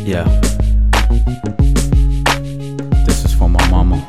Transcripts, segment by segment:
Yeah. This is for my mama.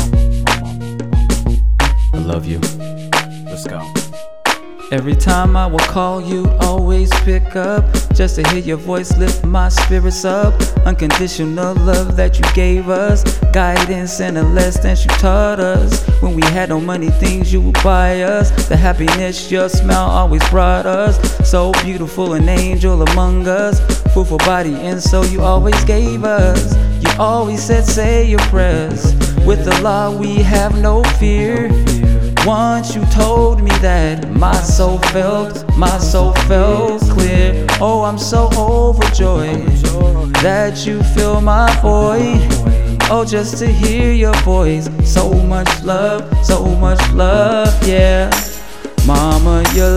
I love you. Let's go. Every time I will call, you always pick up. Just to hear your voice lift my spirits up. Unconditional love that you gave us. Guidance and a lesson that you taught us. When we had no money, things you would buy us. The happiness your smile always brought us. So beautiful, an angel among us. Food for body and soul you always gave us. You always said say your prayers. With the law we have no fear. Once you told me that my soul felt clear. Oh, I'm so overjoyed that you fill my void. Oh, just to hear your voice. So much love, yeah. Mama, you're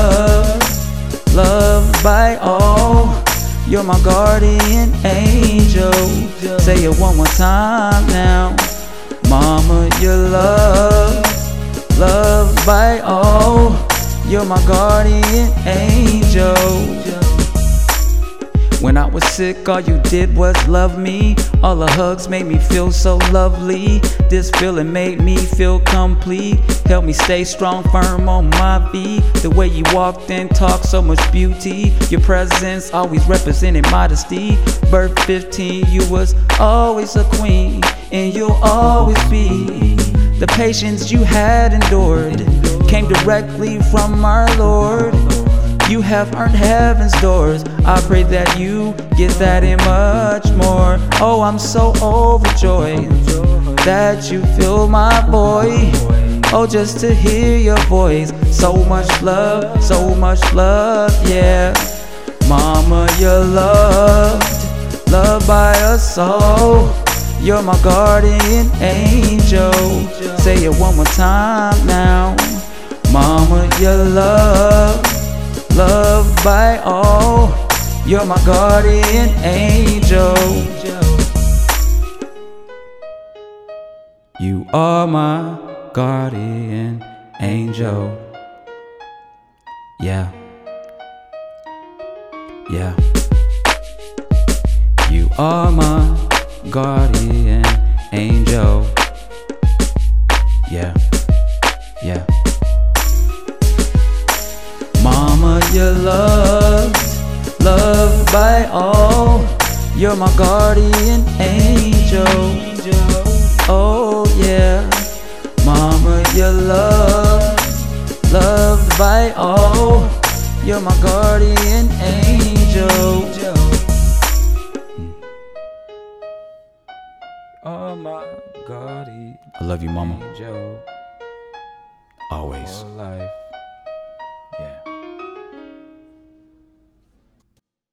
loved by all. You're my guardian angel. Say it one more time now. Mama, you're loved by all. You're my guardian angel. When I was sick, all you did was love me. All the hugs made me feel so lovely. This feeling made me feel complete. Helped me stay strong, firm on my feet. The way you walked and talked, so much beauty. Your presence always represented modesty. Birth 15, you was always a queen, and you'll always be. The patience you had endured came directly from our Lord. You have earned heaven's doors. I pray that you get that and much more. Oh, I'm so overjoyed that you fill my void. Oh, just to hear your voice. So much love, yeah. Mama, you're loved by us all. You're my guardian angel. Say it one more time now. Mama, you're loved by all. You're my guardian angel. You are my guardian angel. Yeah. Yeah. You are my guardian angel. Yeah. Yeah. Mama, you're loved by all. You're my guardian angel. Oh yeah. Mama, you're loved by all. You're my guardian angel. Oh my guardian. I love you, mama. Angel. Always. Life.